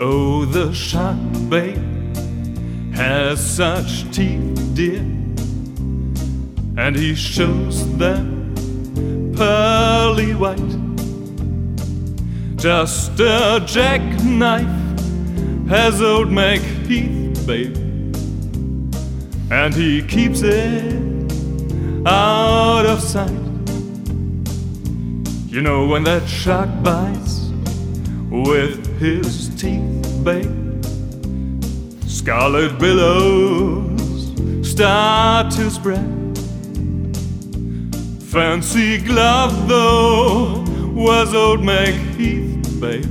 Oh, the shark bait has such teeth, dear, and he shows them pearly white. Just a jackknife has old MacHeath, babe, and he keeps it out of sight. You know, when that shark bites with his teeth, babe, scarlet billows start to spread. Fancy glove though was old MacHeath, babe,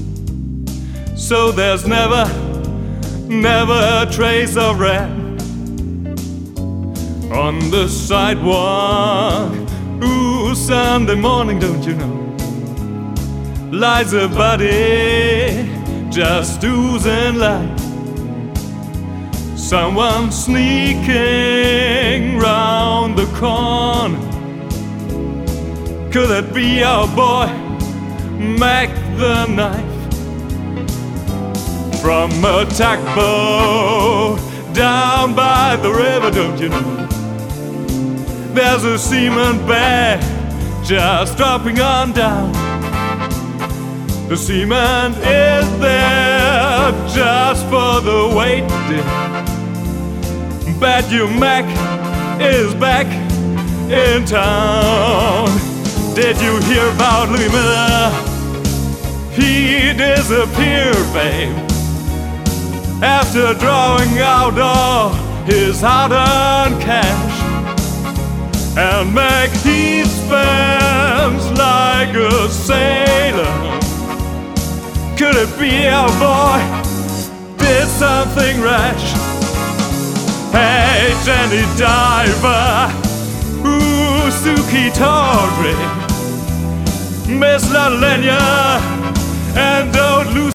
so there's never a trace of red on the sidewalk. Ooh, Sunday morning, don't you know, lies a body just oozing light. Someone sneaking round the corner. Could it be our boy Mac the Knife? From a tugboat down by the river, don't you know, there's a cement bag just dropping on down. The cement is there just for the weight, dear. Bet you Mac is back in town. Did you hear about Louis Miller? He disappeared, babe, after drawing out all his hard-earned cash. And MacHeath spends like a sailor. Could it be our boy did something rash? Hey, Jenny Diver, ooh, Suki Tawdry, Miss La Lenya, and don't lose